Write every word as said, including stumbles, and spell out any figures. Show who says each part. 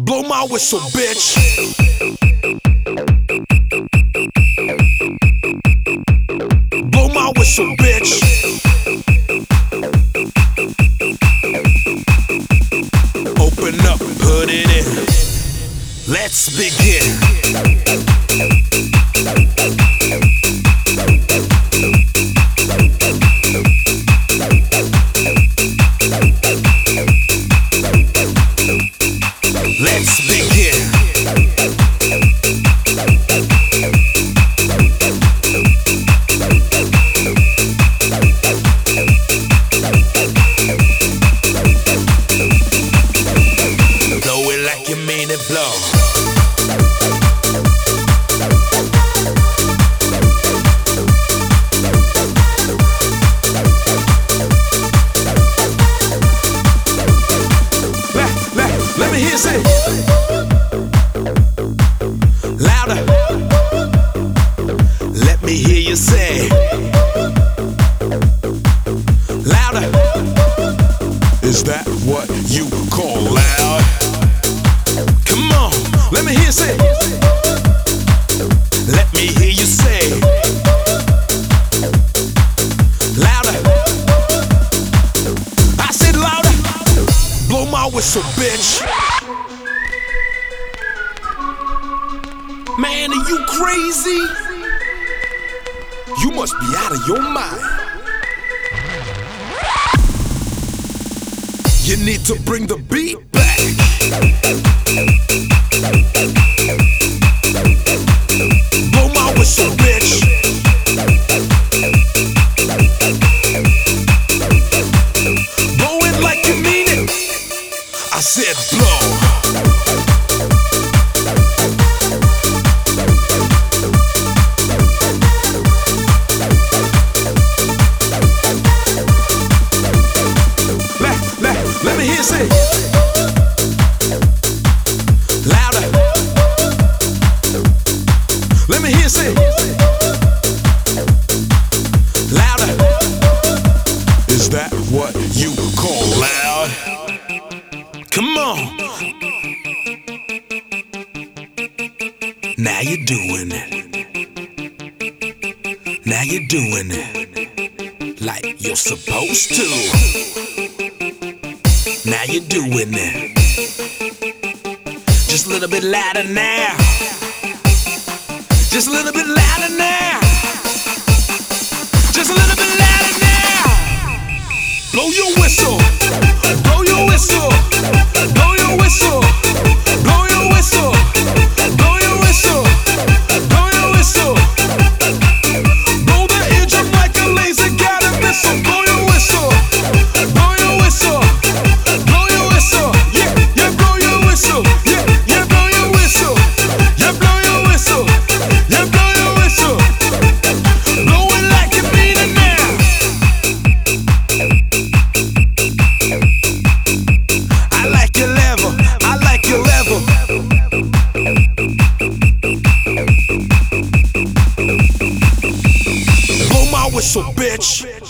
Speaker 1: Blow my whistle, bitch. Blow my whistle, bitch. Open up, put it in. Let's begin. Let's begin. Blow it like you mean it, blow. Let, let, let me hear you say louder. Let me hear you say louder. Is that what you call loud? Come on, let me hear you say. Let me hear you say louder. I said louder. Blow my whistle, bitch. Man, are you crazy? You must be out of your mind. You need to bring the beat back. Blow my whistle, bitch. Blow it like you mean it. I said blow. Let me hear you say louder. Let me hear you say louder. Is that what you call loud? Come on. Now you're doing it. Now you're doing it like you're supposed to. Now you're doing it. Just a little bit louder now. Just a little bit louder now. Just a little bit louder now. Blow your whistle. Blow your whistle. Blow your whistle. Blow your whistle. Blow your whistle. Blow your whistle. Blow the eardrum like a laser guided missile. Blow your whistle. Blow your whistle. Blow my whistle, bitch.